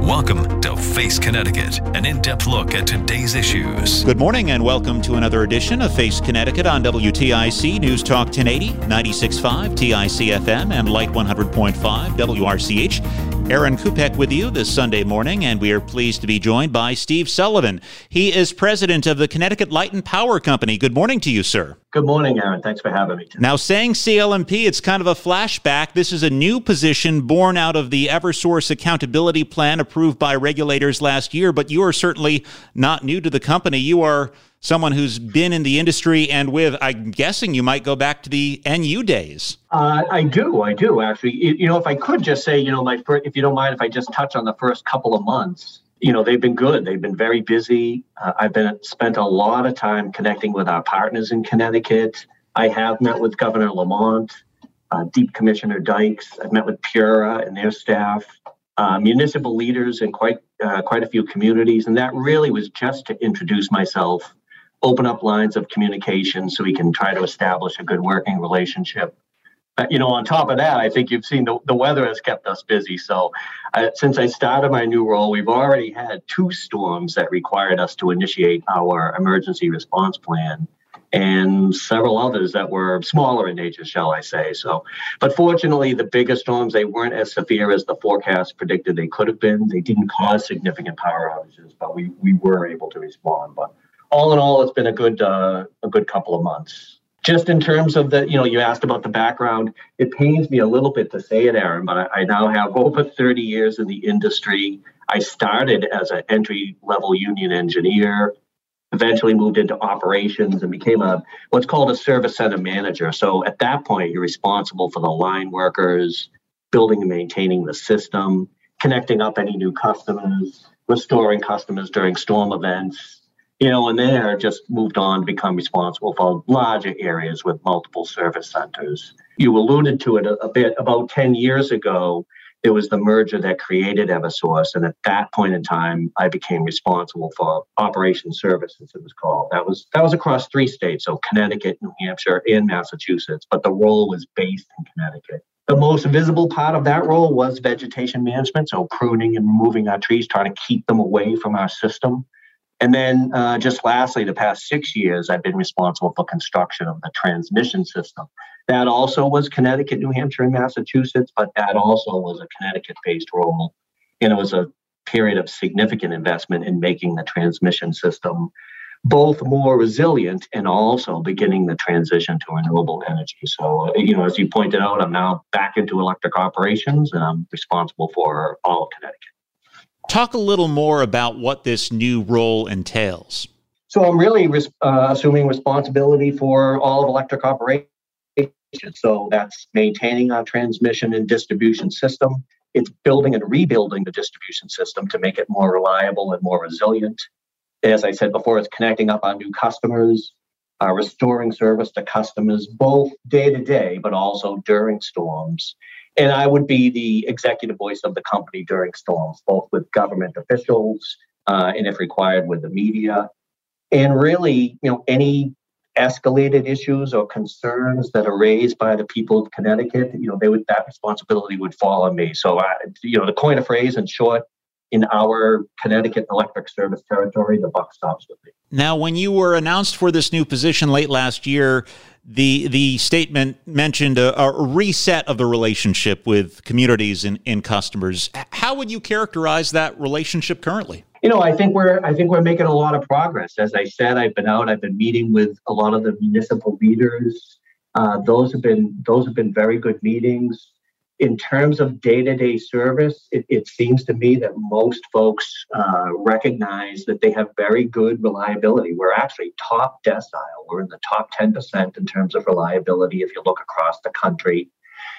Welcome to Face Connecticut, an in-depth look at today's issues. Good morning and welcome to another edition of Face Connecticut on WTIC News Talk 1080, 96.5 TIC FM, and Light 100.5 WRCH. Aaron Kupek with you this Sunday morning, and we are pleased to be joined by Steve Sullivan. He is president of the Connecticut Light and Power Company. Good morning to you, sir. Good morning, Aaron. Thanks for having me today. Now, saying CLMP, it's kind of a flashback. This is a new position born out of the Eversource Accountability Plan approved by regulators last year, but you are certainly not new to the company. You are someone who's been in the industry and I'm guessing you might go back to the NU days. I do, actually. If I could just say, if you don't mind, if I just touch on the first couple of months, they've been good. They've been very busy. I've spent a lot of time connecting with our partners in Connecticut. I have met with Governor Lamont, Deep Commissioner Dykes. I've met with Pura and their staff, municipal leaders in quite a few communities. And that really was just to introduce myself, open up lines of communication so we can try to establish a good working relationship. On top of that, I think you've seen the weather has kept us busy. So since I started my new role, we've already had 2 storms that required us to initiate our emergency response plan and several others that were smaller in nature, shall I say. But fortunately, the bigger storms, they weren't as severe as the forecast predicted they could have been. They didn't cause significant power outages, but we were able to respond. But all in all, it's been a good couple of months. Just in terms of you asked about the background, it pains me a little bit to say it, Aaron, but I now have over 30 years in the industry. I started as an entry-level union engineer, eventually moved into operations and became what's called a service center manager. So at that point, you're responsible for the line workers, building and maintaining the system, connecting up any new customers, restoring customers during storm events. And there just moved on to become responsible for larger areas with multiple service centers. You alluded to it a bit. About 10 years ago, there was the merger that created Eversource. And at that point in time, I became responsible for operations services, it was called. That was across 3 states, so Connecticut, New Hampshire, and Massachusetts. But the role was based in Connecticut. The most visible part of that role was vegetation management, so pruning and removing our trees, trying to keep them away from our system. And then just lastly, the past 6 years, I've been responsible for construction of the transmission system. That also was Connecticut, New Hampshire, and Massachusetts, but that also was a Connecticut-based role. And it was a period of significant investment in making the transmission system both more resilient and also beginning the transition to renewable energy. So, as you pointed out, I'm now back into electric operations, and I'm responsible for all of Connecticut. Talk a little more about what this new role entails. So I'm really assuming responsibility for all of electric operations. So that's maintaining our transmission and distribution system. It's building and rebuilding the distribution system to make it more reliable and more resilient. As I said before, it's connecting up our new customers, restoring service to customers, both day to day, but also during storms. And I would be the executive voice of the company during storms, both with government officials and, if required, with the media. And really, any escalated issues or concerns that are raised by the people of Connecticut, that responsibility would fall on me. So, to coin a phrase in short, in our Connecticut electric service territory, the buck stops with me. Now, when you were announced for this new position late last year, the statement mentioned a reset of the relationship with communities and customers. How would you characterize that relationship currently? I think we're making a lot of progress. As I said, I've been meeting with a lot of the municipal leaders. Those have been very good meetings. In terms of day-to-day service, it seems to me that most folks recognize that they have very good reliability. We're actually top decile. We're in the top 10% in terms of reliability if you look across the country.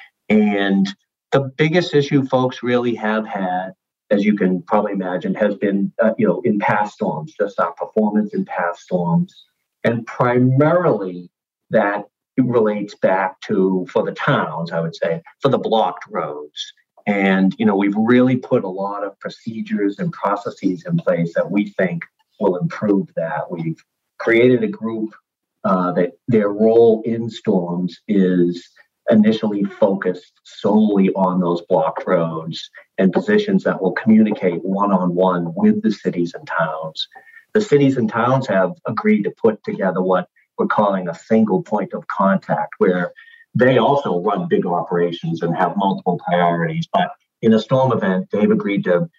And the biggest issue folks really have had, as you can probably imagine, has been, in past storms, just our performance in past storms. And primarily that relates back to, for the towns, I would say, for the blocked roads. And, we've really put a lot of procedures and processes in place that we think will improve that. We've created a group that their role in storms is initially focused solely on those blocked roads and positions that will communicate one-on-one with the cities and towns. The cities and towns have agreed to put together what we're calling a single point of contact, where they also run big operations and have multiple priorities. But in a storm event, they've agreed to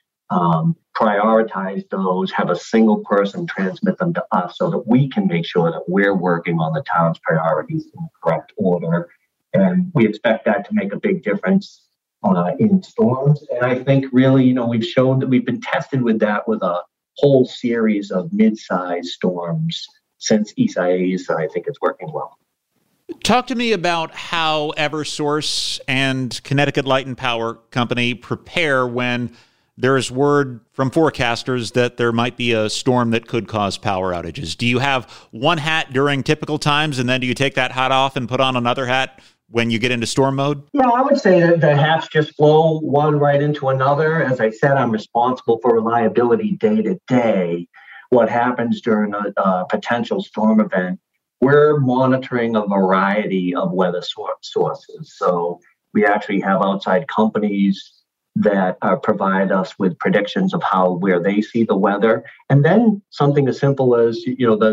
prioritize those, have a single person transmit them to us so that we can make sure that we're working on the town's priorities in the correct order. And we expect that to make a big difference in storms. And I think really, we've shown that we've been tested with that with a whole series of mid-sized storms since Isaias, and I think it's working well. Talk to me about how Eversource and Connecticut Light and Power Company prepare when there is word from forecasters that there might be a storm that could cause power outages. Do you have one hat during typical times, and then do you take that hat off and put on another hat when you get into storm mode? Yeah, I would say that the hats just flow one right into another. As I said, I'm responsible for reliability day to day. What happens during a potential storm event, we're monitoring a variety of weather sources. So we actually have outside companies that provide us with predictions of where they see the weather. And then something as simple as, the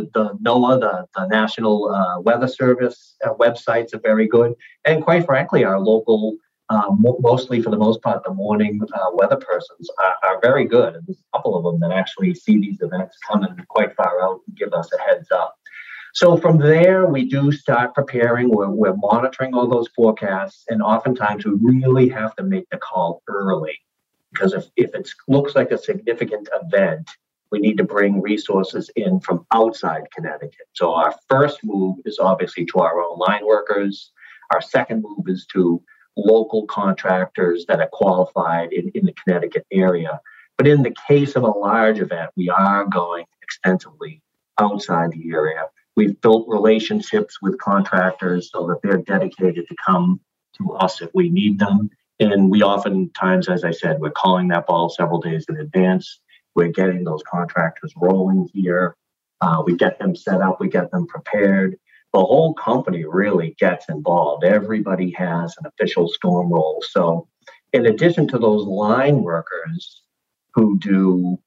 NOAA, the National Weather Service websites are very good. And quite frankly, our local, mostly for the most part, the morning weather persons are very good. And there's a couple of them that actually see these events coming quite far out and give us a heads up. So from there, we do start preparing. We're monitoring all those forecasts, and oftentimes we really have to make the call early, because if it looks like a significant event, we need to bring resources in from outside Connecticut. So our first move is obviously to our own line workers. Our second move is to local contractors that are qualified in the Connecticut area. But in the case of a large event, we are going extensively outside the area. We've built relationships with contractors so that they're dedicated to come to us if we need them. And we oftentimes, as I said, we're calling that ball several days in advance. We're getting those contractors rolling here. We get them set up. We get them prepared. The whole company really gets involved. Everybody has an official storm role. So in addition to those line workers who do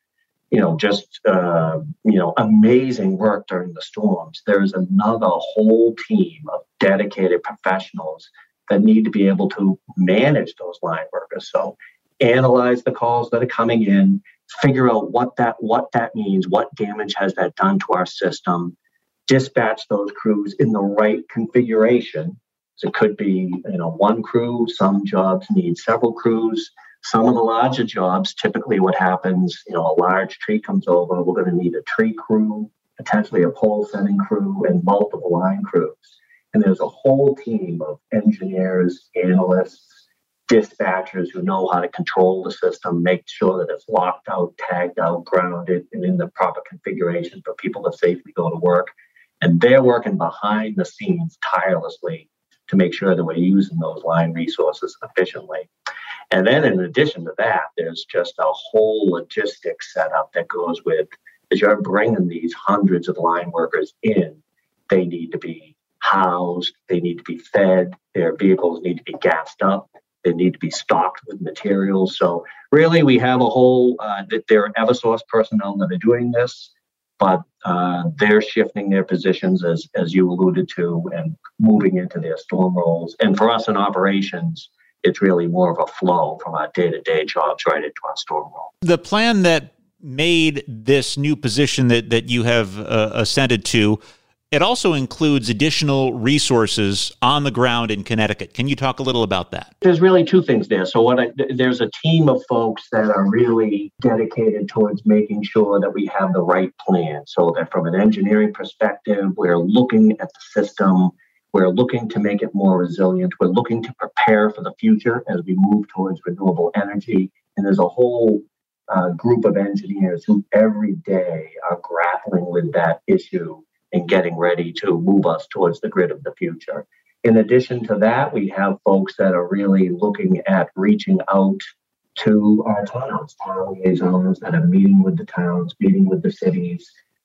amazing work during the storms, there's another whole team of dedicated professionals that need to be able to manage those line workers. So analyze the calls that are coming in, figure out what that means, what damage has that done to our system, dispatch those crews in the right configuration. So it could be, one crew. Some jobs need several crews. Some of the larger jobs, typically what happens, a large tree comes over, we're going to need a tree crew, potentially a pole setting crew, and multiple line crews. And there's a whole team of engineers, analysts, dispatchers who know how to control the system, make sure that it's locked out, tagged out, grounded, and in the proper configuration for people to safely go to work. And they're working behind the scenes tirelessly to make sure that we're using those line resources efficiently. And then in addition to that, there's just a whole logistics setup that goes with, as you're bringing these hundreds of line workers in, they need to be housed, they need to be fed, their vehicles need to be gassed up, they need to be stocked with materials. So really we have a whole, there are Eversource personnel that are doing this, but they're shifting their positions as you alluded to and moving into their storm roles. And for us in operations, it's really more of a flow from our day-to-day jobs right into our storm role. The plan that made this new position that you have ascended to, it also includes additional resources on the ground in Connecticut. Can you talk a little about that? There's really two things there. So there's a team of folks that are really dedicated towards making sure that we have the right plan. So that from an engineering perspective, we're looking at the system. We're looking to make it more resilient. We're looking to prepare for the future as we move towards renewable energy. And there's a whole group of engineers who every day are grappling with that issue and getting ready to move us towards the grid of the future. In addition to that, we have folks that are really looking at reaching out to our towns, town liaisons that are meeting with the towns, meeting with the cities,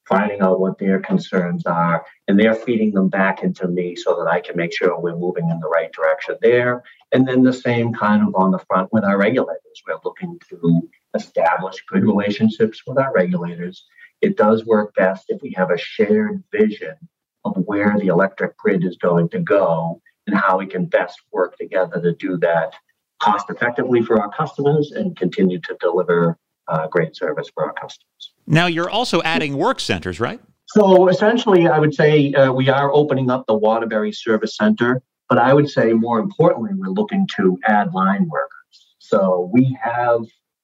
finding out what their concerns are, and they're feeding them back into me so that I can make sure we're moving in the right direction there. And then the same kind of on the front with our regulators. We're looking to establish good relationships with our regulators. It does work best if we have a shared vision of where the electric grid is going to go and how we can best work together to do that cost effectively for our customers and continue to deliver great service for our customers. Now, you're also adding work centers, right? So essentially, I would say we are opening up the Waterbury Service Center, but I would say more importantly, we're looking to add line workers. So we have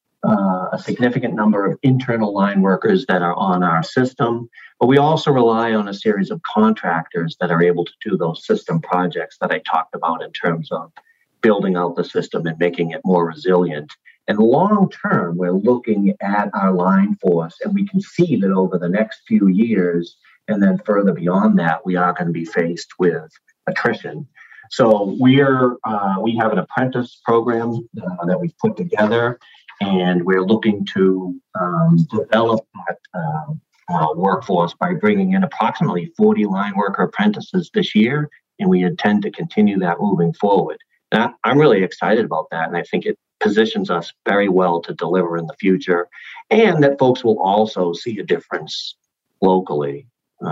a significant number of internal line workers that are on our system, but we also rely on a series of contractors that are able to do those system projects that I talked about in terms of building out the system and making it more resilient. And long term, we're looking at our line force, and we can see that over the next few years, and then further beyond that, we are going to be faced with attrition. So we have an apprentice program that we've put together, and we're looking to develop that workforce by bringing in approximately 40 line worker apprentices this year, and we intend to continue that moving forward. And I'm really excited about that, and I think it positions us very well to deliver in the future, and that folks will also see a difference locally.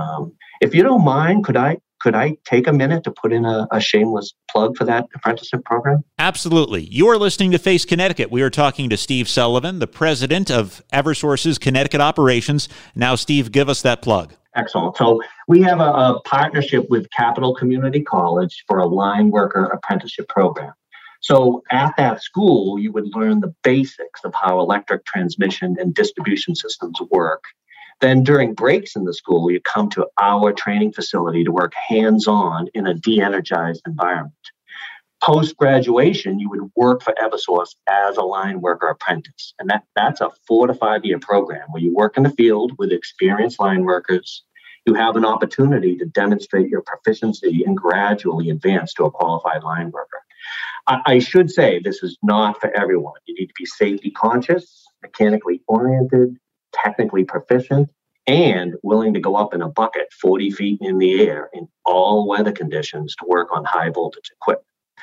If you don't mind, could I take a minute to put in a shameless plug for that apprenticeship program? Absolutely. You are listening to Face Connecticut. We are talking to Steve Sullivan, the president of Eversource's Connecticut operations. Now, Steve, give us that plug. Excellent. So we have a partnership with Capital Community College for a line worker apprenticeship program. So at that school, you would learn the basics of how electric transmission and distribution systems work. Then during breaks in the school, you come to our training facility to work hands-on in a de-energized environment. Post-graduation, you would work for Eversource as a line worker apprentice. And that's a 4 to 5 year program where you work in the field with experienced line workers. You have an opportunity to demonstrate your proficiency and gradually advance to a qualified line worker. I should say this is not for everyone. You need to be safety conscious, mechanically oriented, technically proficient, and willing to go up in a bucket 40 feet in the air in all weather conditions to work on high voltage equipment.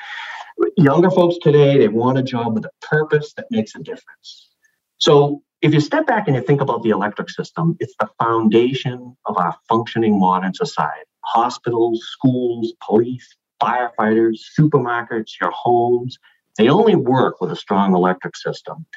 Younger folks today, they want a job with a purpose that makes a difference. So if you step back and you think about the electric system, it's the foundation of our functioning modern society. Hospitals, schools, police, firefighters, supermarkets, your homes, they only work with a strong electric system.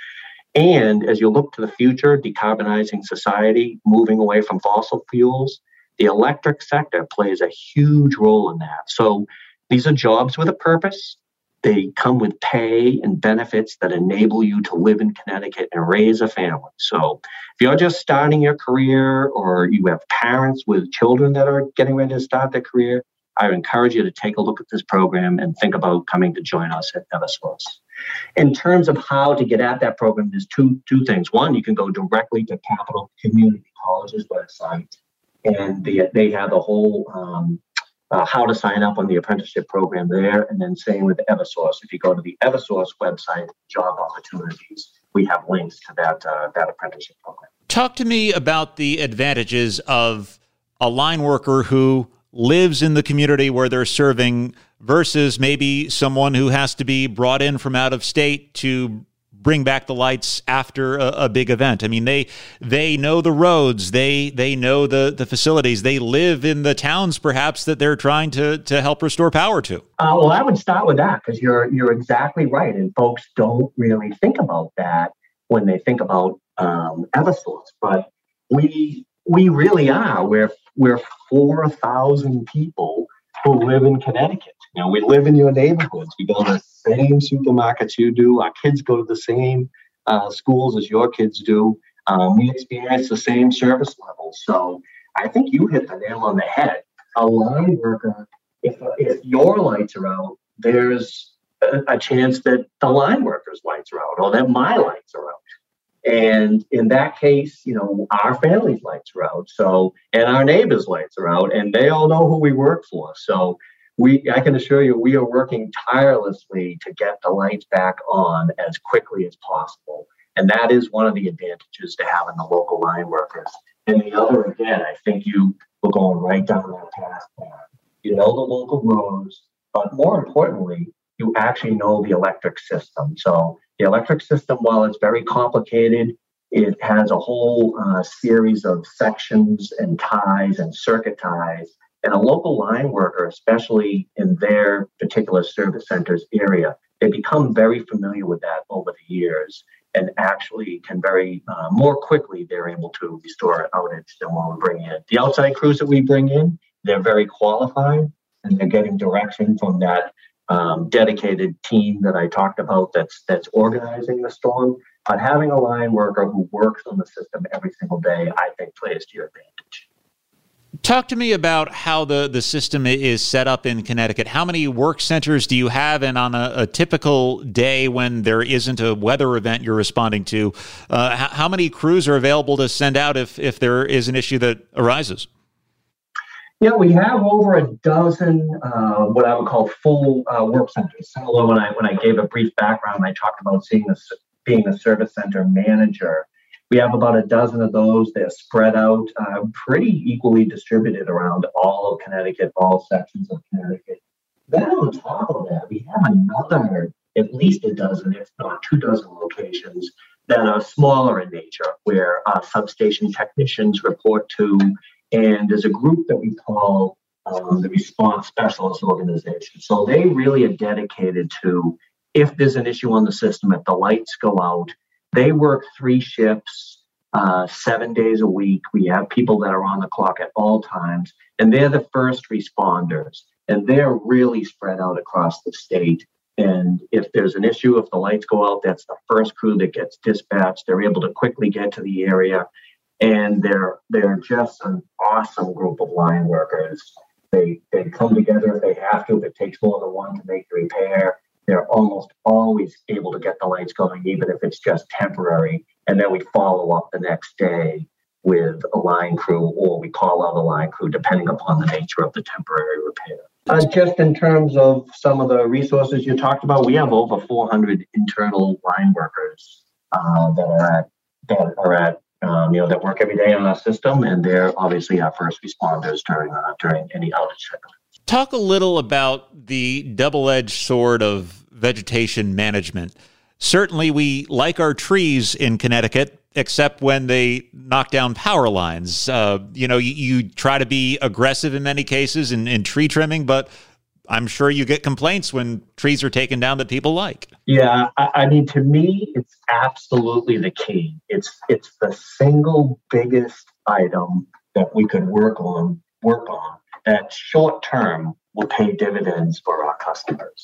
And as you look to the future, decarbonizing society, moving away from fossil fuels, the electric sector plays a huge role in that. So these are jobs with a purpose. They come with pay and benefits that enable you to live in Connecticut and raise a family. So if you're just starting your career or you have parents with children that are getting ready to start their career, I would encourage you to take a look at this program and think about coming to join us at Eversource. In terms of how to get at that program, there's two things. One, you can go directly to Capital Community College's website, and they have the whole how to sign up on the apprenticeship program there. And then same with Eversource. If you go to the Eversource website, job opportunities, we have links to that apprenticeship program. Talk to me about the advantages of a line worker who lives in the community where they're serving versus maybe someone who has to be brought in from out of state to bring back the lights after a big event. I mean, they know the roads, they know the facilities, they live in the towns perhaps that they're trying to help restore power to. Well, I would start with that because you're exactly right, and folks don't really think about that when they think about Eversource. But we really are. We're 4,000 people who live in Connecticut. You know, we live in your neighborhoods. We go to the same supermarkets you do. Our kids go to the same schools as your kids do. We experience the same service levels. So I think you hit the nail on the head. A line worker, if your lights are out, there's a chance that the line worker's lights are out or that my lights are out. And in that case, you know, our family's lights are out. So, and our neighbors' lights are out, and they all know who we work for. So I can assure you, we are working tirelessly to get the lights back on as quickly as possible. And that is one of the advantages to having the local line workers. And the other, again, I think you were going right down that path. You know the local roads, but more importantly, you actually know the electric system. So the electric system, while it's very complicated, it has a whole series of sections and ties and circuit ties. And a local line worker, especially in their particular service center's area, they become very familiar with that over the years and actually can very more quickly, they're able to restore an outage than when we bring in. The outside crews that we bring in, they're very qualified and they're getting direction from that dedicated team that I talked about that's organizing the storm. But having a line worker who works on the system every single day, I think plays to your advantage. Talk to me about how the system is set up in Connecticut. How many work centers do you have? And on a typical day when there isn't a weather event you're responding to, how many crews are available to send out if there is an issue that arises? Yeah, we have over a dozen what I would call full work centers. Similar when I gave a brief background, I talked about being a service center manager. We have about a dozen of those. They're spread out, pretty equally distributed around all of Connecticut, all sections of Connecticut. Then on top of that, we have another, at least a dozen, if not 24 locations that are smaller in nature, where substation technicians report to. And there's a group that we call the Response Specialist Organization. So they really are dedicated to, if there's an issue on the system, if the lights go out, they work 3 shifts, 7 days a week. We have people that are on the clock at all times, and they're the first responders. And they're really spread out across the state. And if there's an issue, if the lights go out, that's the first crew that gets dispatched. They're able to quickly get to the area. And they're just an awesome group of line workers. They come together if they have to. If it takes more than one to make the repair, they're almost always able to get the lights going, even if it's just temporary. And then we follow up the next day with a line crew, or we call out a line crew, depending upon the nature of the temporary repair. Just in terms of some of the resources you talked about, we have over 400 internal line workers that work every day on our system, and they're obviously our first responders during any outage. Talk a little about the double-edged sword of vegetation management. Certainly, we like our trees in Connecticut, except when they knock down power lines. You try to be aggressive in many cases in tree trimming, but I'm sure you get complaints when trees are taken down that people like. Yeah, I mean, to me, it's absolutely the key. It's the single biggest item that we could work on that short term will pay dividends for our customers.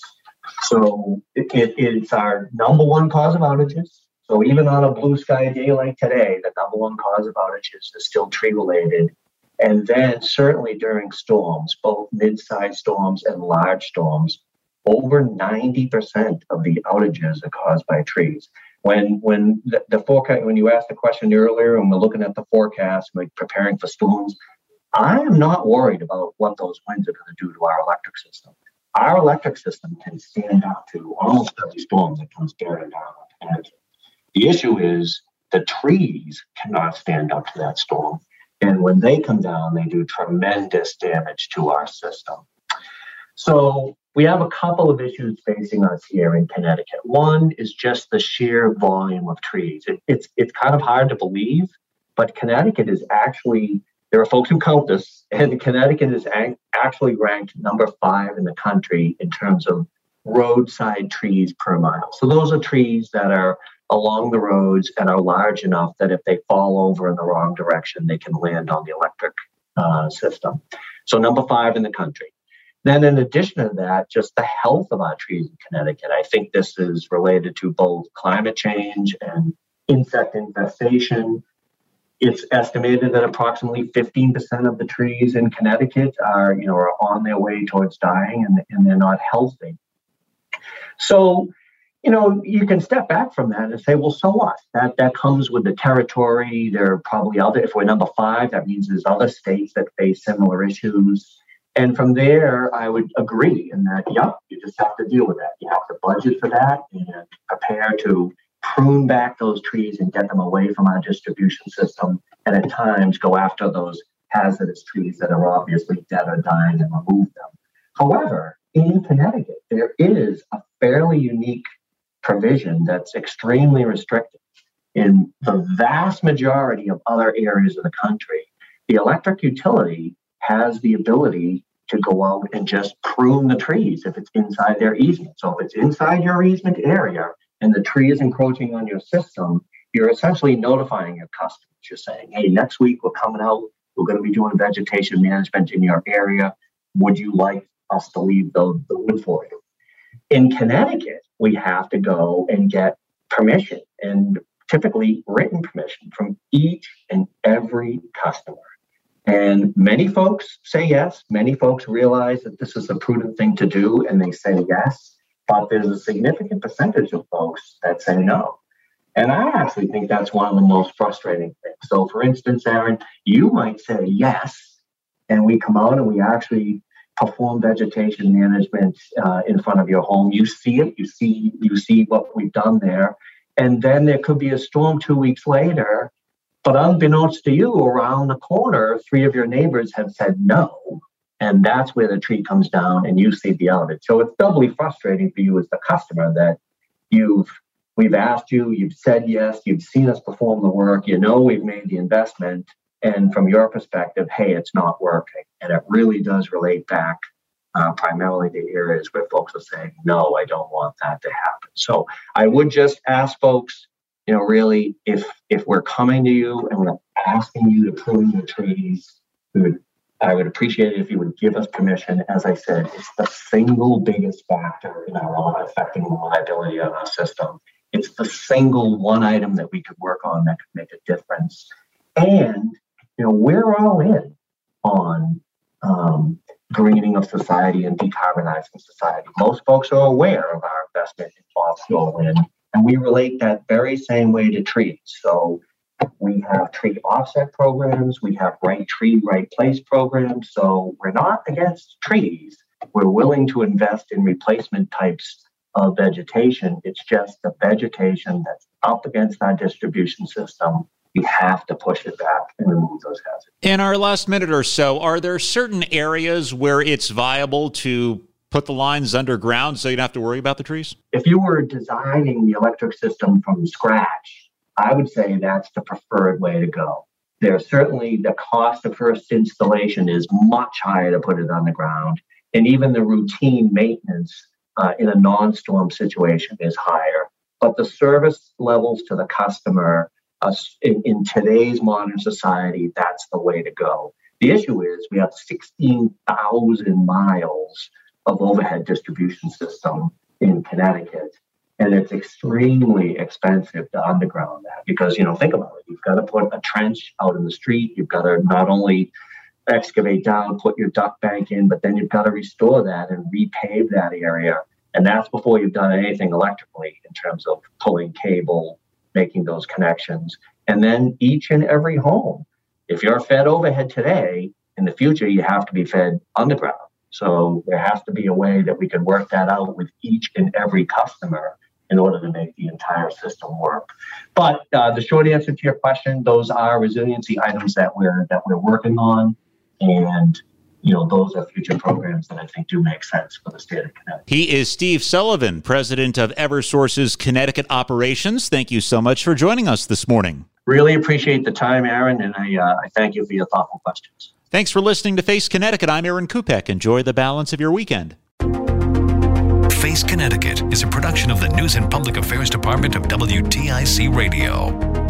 So it's our number one cause of outages. So even on a blue sky day like today, the number one cause of outages is still tree related. And then certainly during storms, both mid-sized storms and large storms, over 90% of the outages are caused by trees. When the forecast, when you asked the question earlier, and we're looking at the forecast, like preparing for storms, I am not worried about what those winds are going to do to our electric system. Our electric system can stand up to almost every storm that comes bearing down on Connecticut. The issue is the trees cannot stand up to that storm. And when they come down, they do tremendous damage to our system. So we have a couple of issues facing us here in Connecticut. One is just the sheer volume of trees. It's kind of hard to believe, but Connecticut is actually, there are folks who count this, and Connecticut is actually ranked number 5 in the country in terms of roadside trees per mile. So those are trees that are along the roads and are large enough that if they fall over in the wrong direction, they can land on the electric system. So number 5 in the country. Then in addition to that, just the health of our trees in Connecticut. I think this is related to both climate change and insect infestation. It's estimated that approximately 15% of the trees in Connecticut are on their way towards dying and they're not healthy. So, you can step back from that and say, well, so what? That comes with the territory. There are probably if we're number 5, that means there's other states that face similar issues. And from there, I would agree in that, you just have to deal with that. You have to budget for that and prepare to prune back those trees and get them away from our distribution system, and at times go after those hazardous trees that are obviously dead or dying and remove them. However, in Connecticut, there is a fairly unique provision that's extremely restrictive. In the vast majority of other areas of the country, the electric utility has the ability to go out and just prune the trees if it's inside their easement. So if it's inside your easement area and the tree is encroaching on your system, you're essentially notifying your customers. You're saying, hey, next week we're coming out, we're going to be doing vegetation management in your area. Would you like us to leave the wood for you? In Connecticut, we have to go and get permission, and typically written permission from each and every customer. And many folks say yes. Many folks realize that this is a prudent thing to do, and they say yes. But there's a significant percentage of folks that say no. And I actually think that's one of the most frustrating things. So, for instance, Aaron, you might say yes, and we come out and we actually perform vegetation management in front of your home. You see it. You see what we've done there. And then there could be a storm 2 weeks later, but unbeknownst to you, around the corner, 3 of your neighbors have said no, and that's where the tree comes down and you see the end of it. So it's doubly frustrating for you as the customer that we've asked you, you've said yes, you've seen us perform the work, you know we've made the investment, and from your perspective, hey, it's not working. And it really does relate back primarily to areas where folks are saying, no, I don't want that to happen. So I would just ask folks, really, if we're coming to you and we're asking you to prune the trees, I would appreciate it if you would give us permission. As I said, it's the single biggest factor in affecting the reliability of our system. It's the single one item that we could work on that could make a difference. And, we're all in on greening of society and decarbonizing society. Most folks are aware of our investment in fossil wind, and we relate that very same way to trees. So we have tree offset programs, we have right tree, right place programs. So we're not against trees. We're willing to invest in replacement types of vegetation. It's just the vegetation that's up against our distribution system. We have to push it back and remove those hazards. In our last minute or so, are there certain areas where it's viable to put the lines underground so you don't have to worry about the trees? If you were designing the electric system from scratch, I would say that's the preferred way to go. There's certainly the cost of first installation is much higher to put it on the ground, and even the routine maintenance in a non-storm situation is higher. But the service levels to the customer in today's modern society, that's the way to go. The issue is we have 16,000 miles of overhead distribution system in Connecticut, and it's extremely expensive to underground that because, think about it. You've got to put a trench out in the street. You've got to not only excavate down, put your duct bank in, but then you've got to restore that and repave that area. And that's before you've done anything electrically in terms of pulling cable, making those connections. And then each and every home, if you're fed overhead today, in the future, you have to be fed underground. So there has to be a way that we can work that out with each and every customer in order to make the entire system work. But the short answer to your question, those are resiliency items that we're working on. And those are future programs that I think do make sense for the state of Connecticut. He is Steve Sullivan, president of Eversource's Connecticut Operations. Thank you so much for joining us this morning. Really appreciate the time, Aaron, and I thank you for your thoughtful questions. Thanks for listening to Face Connecticut. I'm Aaron Kupek. Enjoy the balance of your weekend. Face Connecticut is a production of the News and Public Affairs Department of WTIC Radio.